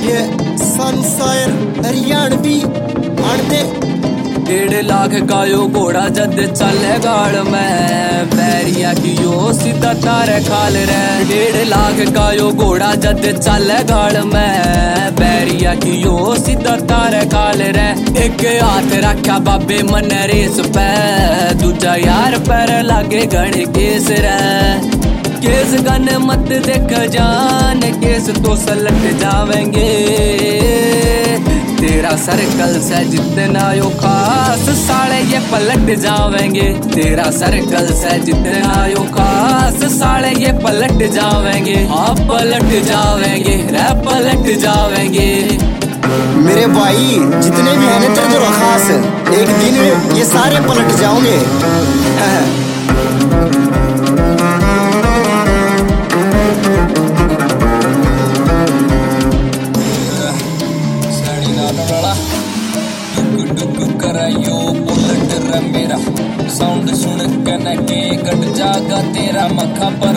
ये सनशायर हरियाणवी आड़ते 1.5 लाख का यो घोड़ा जद चले गाड़ में बैरिया की यो सीधा तारे खाल रे 1.5 लाख का यो घोड़ा जद चले गाड़ में बैरिया की यो सीधा तारे खाल रे एक हाथ रखा बाबे मन रेस पे दूजा यार पैर लागे गण केस रे केस गन मत देख जान केस तो सलट जावेंगे तेरा सर्कल से जितना यो खास साले ये पलट जावेंगे तेरा सर्कल से जितना यो खास साले ये पलट जावेंगे आप पलट जावेंगे रे पलट जावेंगे। मेरे भाई जितने भी हैं ना तेरे जो खास एक दिन ये सारे पलट जाओगे। यो बुलेट रे मेरा साउंड सुन के न के कट जागा तेरा मखा पर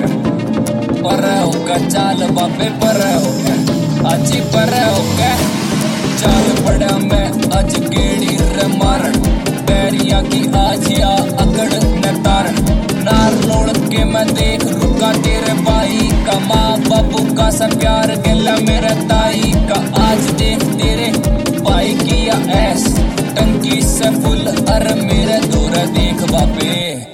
होगा चाल बाबे पर होगा आजी पर होगा चाल पड़ा मैं आज गेड़ी रे मारन बैरिया की आजिया अकड़ न तारन नार नोड़ के मैं देख रुका तेरे भाई का माँ बाबू का सा प्यार गिला मेरे ताई का आज देख तेरे भाई किया ऐस टंकी से फुल अर मेरे दूर देख बापे।